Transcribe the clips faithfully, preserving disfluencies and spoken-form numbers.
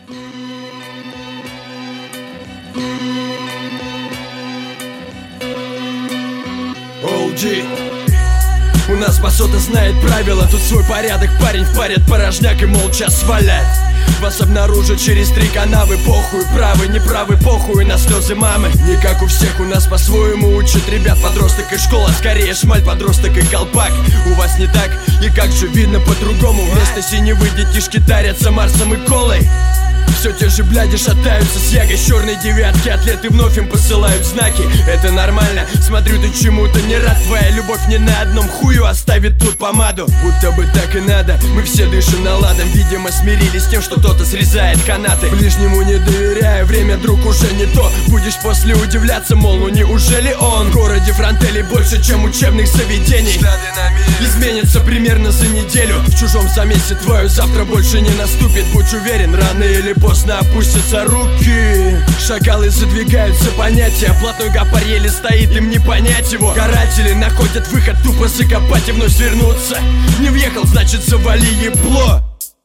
Олджи. У нас басота знает правила, тут свой порядок, парень впарит порожняк и молча свалять. Вас обнаружат через три канавы, похуй, правы, неправы, похуй на слезы мамы. Не как у всех, у нас по-своему учат ребят. Подросток и школа, скорее шмаль, подросток и колпак. У вас не так, и как же видно по-другому. Вместо синевы детишки тарятся Марсом и колой. Все те же бляди шатаются с ягой с черной девятки. Атлеты вновь им посылают знаки. Это нормально, смотрю, ты чему-то не рад. Твоя любовь не на одном хую оставит тут помаду. Будто бы так и надо, мы все дышим наладом. Видимо, смирились с тем, что кто-то срезает канаты. Ближнему не доверяя, время, друг, уже не то. Будешь после удивляться, мол, ну неужели он? В городе фронтелей больше, чем учебных заведений. Изменится примерно за неделю. В чужом замесе твое завтра больше не наступит. Будь уверен, рано или поздно опустятся руки. Шакалы задвигаются понятия. Блатной гапар еле стоит, им не понять его. Каратели находят выход, тупо закопать и вновь свернуться. Не въехал, значит завали ебло.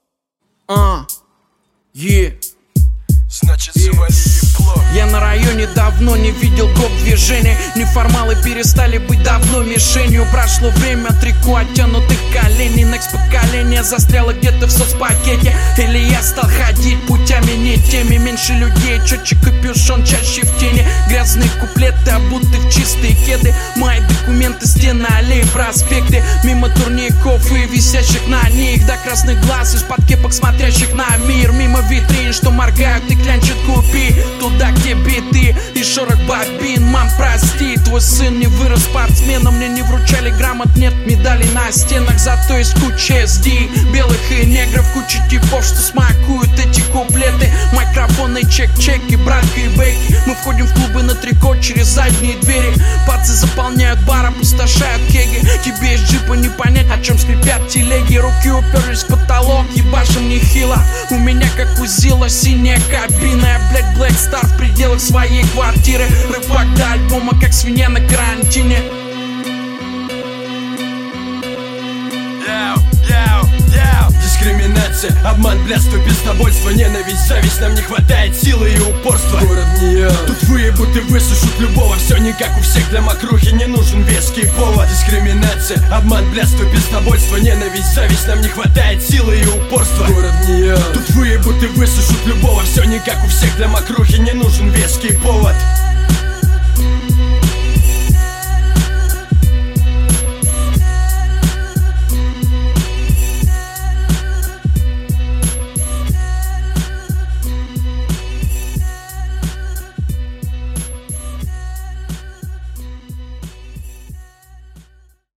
А, е Значит завали ебло. Я на районе давно не видел гоп-движения. Неформалы перестали быть давно мишенью. Прошло время, трико оттянутых коленей. Next поколение застряло где-то в соцпакете. Или я стал ходить путями не теми. Меньше людей, четче капюшон, чаще в тени. Грязные куплеты, обуты в чистые кеды. Мои документы, стены, аллеи, проспекты. Мимо турников и висящих на них до красных глаз из-под кепок смотрящих на мир. Мимо витрин, что моргают и клянчат купи. Туда, где биты и шорох бобин. Мам, прости, твой сын не вырос спортсменом. Мне не вручали грамот, нет медалей на стенах. Зато есть куча эс ди, белых и негров. Куча типов, что смакуют эти куплеты. Микрофоны, чек-чеки, братка и бейки. Мы входим в клубы на трико через задние двери. Пацы заполняют бар, опустошают кеги. Тебе из джипа не понять, о чем скрипят телеги. Руки уперлись в потолок, ебашим нехило. У меня как у Зила синяя кабина. Я, блядь, Black Star в пределах своей квартиры. Рывок до альбома, как свинья на карантине. Яу, яу, яу. Дискриминация, обман, блядство, пиздобольство, ненависть, зависть. Нам не хватает силы и упорства. Город не тут выебут и высушат любого. Все не как у всех, для мокрухи не нужен веский повод. Дискриминация, обман, блядство, пиздобольство, ненависть, зависть. Нам не хватает силы и упорства. Город не тут выебут и высушат любого. Все не как у всех, для мокрухи не нужен веский повод.